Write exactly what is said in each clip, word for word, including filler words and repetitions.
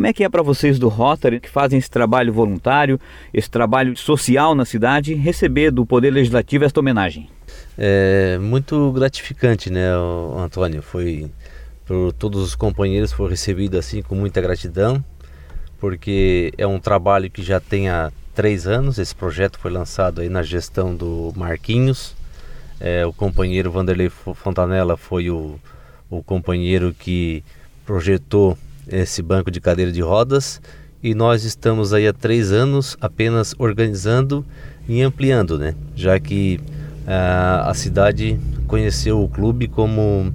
é que é para vocês do Rotary, que fazem esse trabalho voluntário, esse trabalho social na cidade, receber do Poder Legislativo esta homenagem? É muito gratificante, né, Antônio? Foi, por todos os companheiros, foi recebido assim com muita gratidão, porque é um trabalho que já tem há três anos. Esse projeto foi lançado aí na gestão do Marquinhos. É, o companheiro Vanderlei Fontanella foi o, o companheiro que projetou esse banco de cadeira de rodas, e nós estamos aí há três anos apenas organizando e ampliando, né? Já que ah, a cidade conheceu o clube como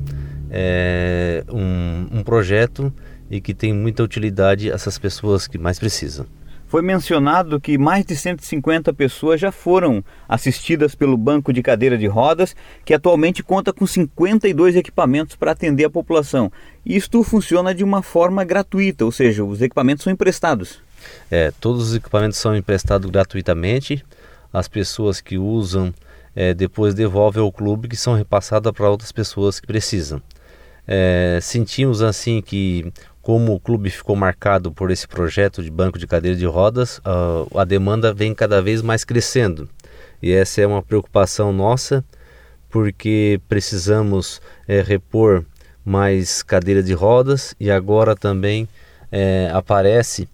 é, um, um projeto e que tem muita utilidade a essas pessoas que mais precisam. Foi mencionado que mais de cento e cinquenta pessoas já foram assistidas pelo banco de cadeira de rodas, que atualmente conta com cinquenta e dois equipamentos para atender a população. Isto funciona de uma forma gratuita, ou seja, os equipamentos são emprestados. É, todos os equipamentos são emprestados gratuitamente. As pessoas que usam é, depois devolvem ao clube, que são repassadas para outras pessoas que precisam. É, sentimos assim que, como o clube ficou marcado por esse projeto de banco de cadeira de rodas, uh, a demanda vem cada vez mais crescendo. E essa é uma preocupação nossa, porque precisamos é, repor mais cadeiras de rodas, e agora também é, aparece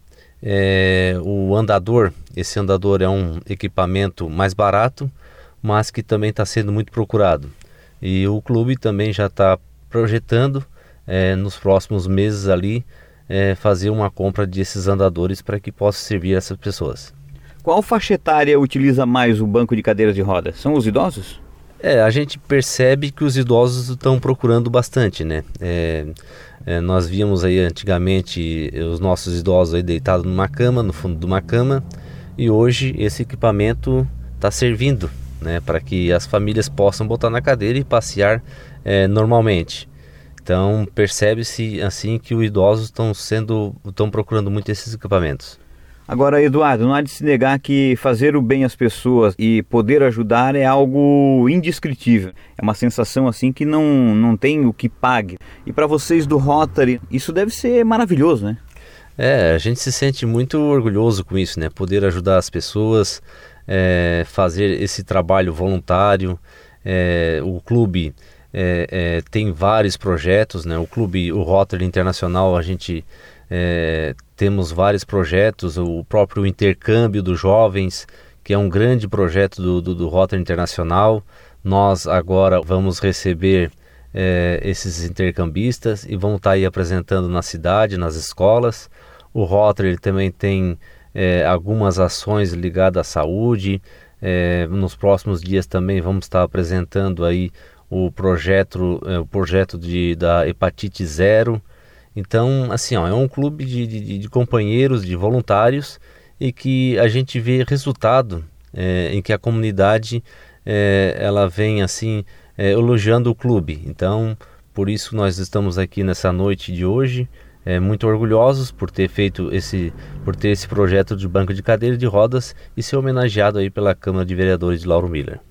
é, o andador. Esse andador é um equipamento mais barato, mas que também está sendo muito procurado. E o clube também já está projetando É, nos próximos meses ali, é, fazer uma compra desses andadores para que possa servir essas pessoas. Qual faixa etária utiliza mais o banco de cadeira de rodas? São os idosos? É, a gente percebe que os idosos estão procurando bastante, né? É, é, nós víamos aí antigamente os nossos idosos aí deitados numa cama, no fundo de uma cama, e hoje esse equipamento está servindo, né, para que as famílias possam botar na cadeira e passear é, normalmente. Então percebe-se assim que os idosos estão sendo, estão procurando muito esses equipamentos. Agora, Eduardo, não há de se negar que fazer o bem às pessoas e poder ajudar é algo indescritível. É uma sensação assim que não, não tem o que pague. E para vocês do Rotary, isso deve ser maravilhoso, né? É, a gente se sente muito orgulhoso com isso, né? Poder ajudar as pessoas, é, fazer esse trabalho voluntário. É, o clube É, é, tem vários projetos, né? O clube, o Rotary Internacional, a gente é, temos vários projetos, o próprio intercâmbio dos jovens, que é um grande projeto do, do, do Rotary Internacional. Nós agora vamos receber é, esses intercambistas e vamos estar aí apresentando na cidade, nas escolas. O Rotary também tem é, algumas ações ligadas à saúde. É, nos próximos dias também vamos estar apresentando aí o projeto, o projeto de, da hepatite zero. Então, assim, ó, é um clube de, de, de companheiros, de voluntários, e que a gente vê resultado é, em que a comunidade é, ela vem assim é, elogiando o clube. Então, por isso nós estamos aqui nessa noite de hoje, é, muito orgulhosos por ter feito esse, por ter esse projeto de banco de cadeira de rodas e ser homenageado aí pela Câmara de Vereadores de Lauro Miller.